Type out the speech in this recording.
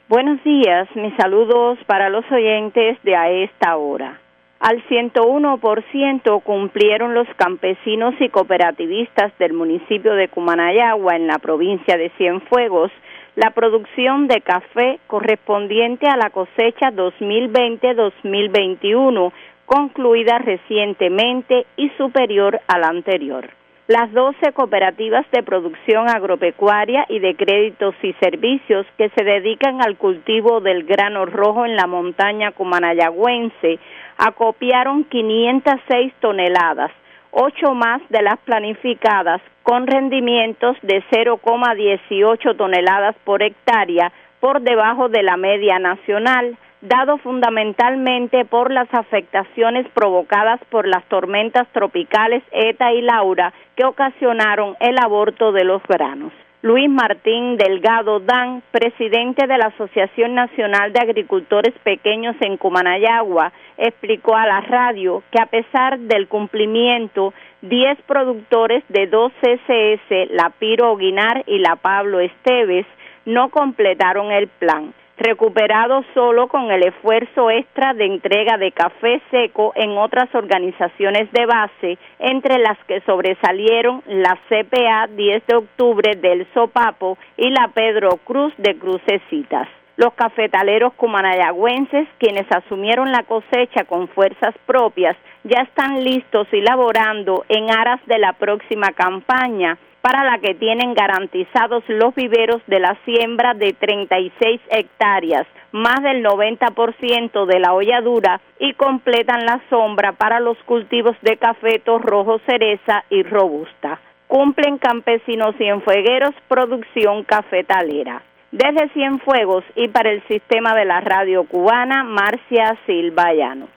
Buenos días, mis saludos para los oyentes de a esta hora. Al 101% cumplieron los campesinos y cooperativistas del municipio de Cumanayagua, en la provincia de Cienfuegos, la producción de café correspondiente a la cosecha 2020-2021, concluida recientemente y superior a la anterior. Las 12 cooperativas de producción agropecuaria y de créditos y servicios que se dedican al cultivo del grano rojo en la montaña cumanayagüense acopiaron 506 toneladas, 8 más de las planificadas, con rendimientos de 0,18 toneladas por hectárea, por debajo de la media nacional, dado fundamentalmente por las afectaciones provocadas por las tormentas tropicales Eta y Laura, que ocasionaron el aborto de los granos. Luis Martín Delgado Dan, presidente de la Asociación Nacional de Agricultores Pequeños en Cumanayagua, explicó a la radio que a pesar del cumplimiento, 10 productores de 2 CSS, la Piro Guinar y la Pablo Esteves, no completaron el plan, recuperado solo con el esfuerzo extra de entrega de café seco en otras organizaciones de base, entre las que sobresalieron la CPA 10 de octubre del Sopapo y la Pedro Cruz de Crucecitas. Los cafetaleros cumanayagüenses, quienes asumieron la cosecha con fuerzas propias, ya están listos y laborando en aras de la próxima campaña, para la que tienen garantizados los viveros de la siembra de 36 hectáreas, más del 90% de la holladura, y completan la sombra para los cultivos de cafeto, rojo cereza y robusta. Cumplen campesinos cienfuegueros producción cafetalera. Desde Cienfuegos y para el sistema de la radio cubana, Marcia Silva Llano.